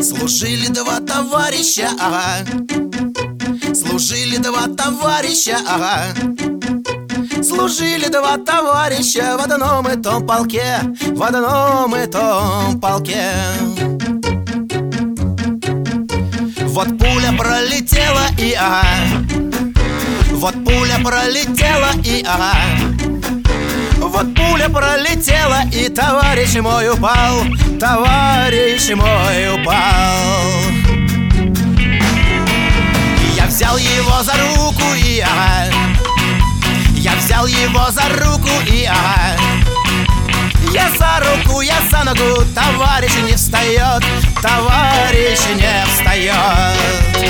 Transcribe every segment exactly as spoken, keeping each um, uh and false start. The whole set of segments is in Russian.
Служили два товарища, ага. Служили два товарища, ага. Служили два товарища в одном и том полке, в одном и том полке. Вот пуля пролетела и ага. Вот пуля пролетела и ага. Вот пуля пролетела и товарищ мой упал, товарищ мой упал. Я взял его за руку и ага. Я взял его за руку и ага. Я за руку, я за ногу, товарищ не встает, товарищ не встает.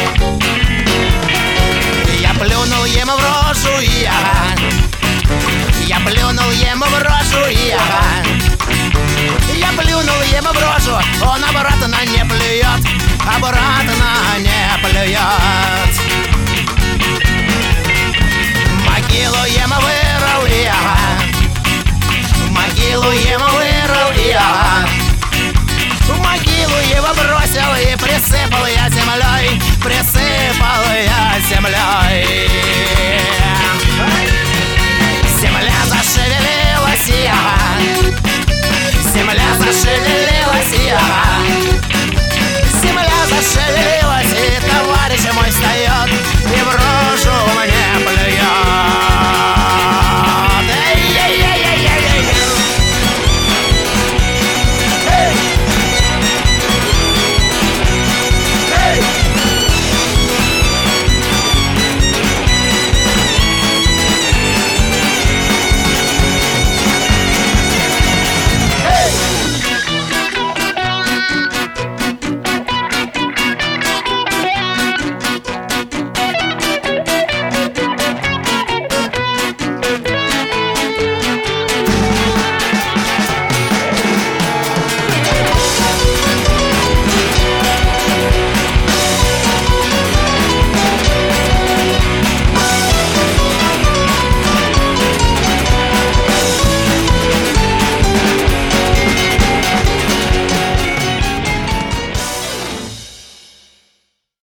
Я плюнул ему в рожу и ага. Я плюнул ему в рожу и ага. Я плюнул ему в рожу, он обратно не плюет, обратно не плюет. Могилу ему вырыл и ага. Могилу ему вырыл и ага. В могилу его бросил и присыпал я землей, присыпал я землей. Земля зашевелилась, и ага. Земля зашевелилась.